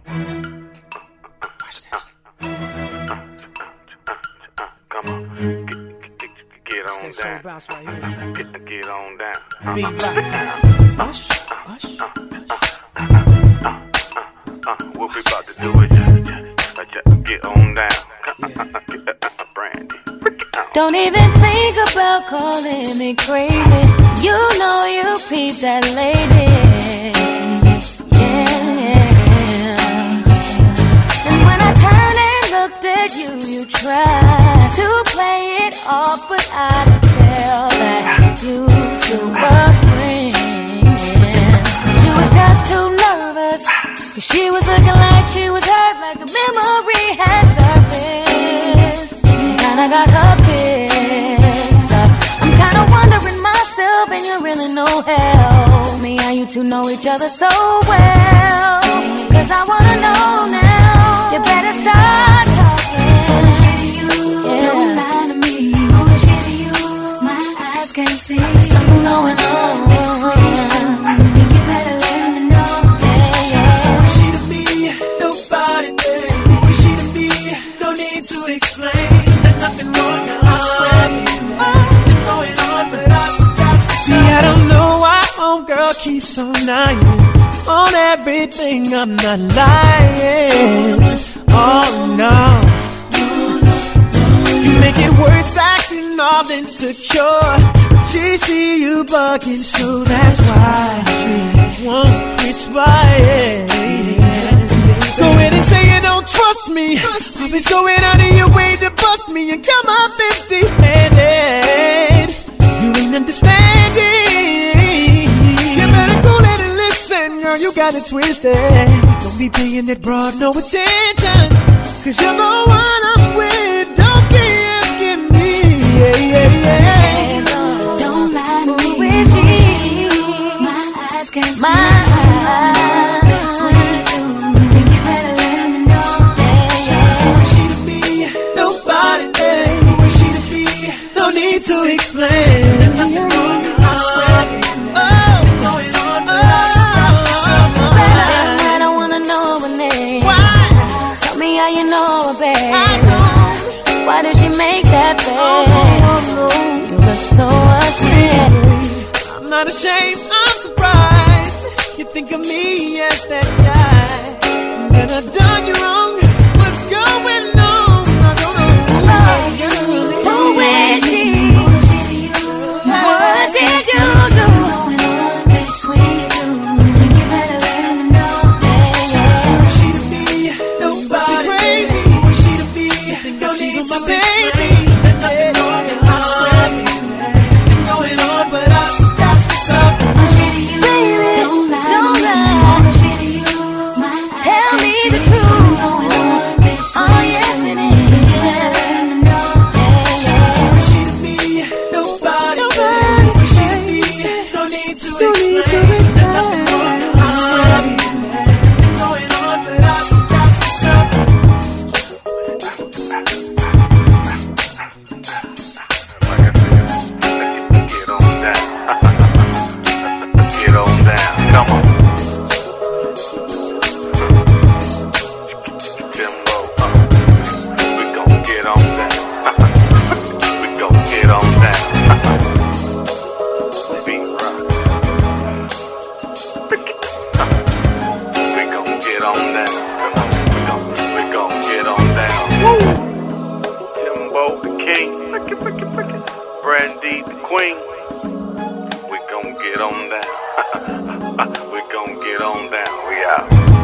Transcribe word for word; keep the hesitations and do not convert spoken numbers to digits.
Watch this. Come on, get, get, get on Stay down. so bounce right here. Get, get on down. Be right. Hush, hush. Uh, what we about to do is just get on down. Brandy. Don't even think about calling me crazy. You know you peeped that lady. Yeah. And when I turned and looked at you, you tried to play it off, but I could tell that you two were friends. She was just too nervous, 'cause she was looking like she was hurt, like a memory had surfaced. Kinda got her pissed up. I'm kinda wondering myself, and you really know hell. Tell me how you two know each other so well, 'cause I wanna know now. You better start talking. Bullshit to you, yeah. Don't lie to me. Bullshit to you, my eyes can't see. Something going on. Think you better let me know. Yeah, yeah. Who is she to me? Nobody there. Who is she to me? No need to explain. There's nothing wrong, I swear. Nothing going on, but I stop. See, I don't know why homegirl keeps on lying on everything. I'm not lying. Oh no. You make it worse, acting all insecure. She see you bugging, so that's why she won't respond. Go ahead and say you don't trust me. Always going out of your way to bust me and come up empty-handed. You ain't understanding. You better go let it listen, girl. You got it twisted. Don't be paying that broad no attention, 'cause you're the one I'm with. Don't be asking me. Yeah, yeah, yeah. Don't lie to me. Who is she? My eyes can't see. My eyes. Think you better let me know. Yeah, yeah. Who is she to me? Nobody there. Who is she to me? No need to explain. There's nothing wrong, I swear. Oh, going on, but I stop. I don't wanna know her name. Why? Tell me how you know her, babe. I don't. Why did she make that face? Oh, no, no, no. You look so ashamed. I'm not ashamed, I'm surprised. You think of me as that guy that I've done you wrong. What's going on? I don't know. Who is she? What did you do? Who is she to me? Nobody crazy. Who is she to me? No need to baby. There's nothing wrong, I swear. Nothing going on, but I stop. Stop. Baby, don't lie. Tell me the truth. Oh yes it is. Who is she to me? Nobody. Who is she to me? No need to explain. There's nothing wrong, I swear. Nothing going on, but I stop. Stop. Like I said, get on down. Get on down. Come on. Jimbo, uh, we gon' get on down. We gon' get on down. Be right. We gon' get on down. We gon' we gon' get on down. Jimbo the king. Brandy the queen. We gon' get on down. We gon' get on down. We out.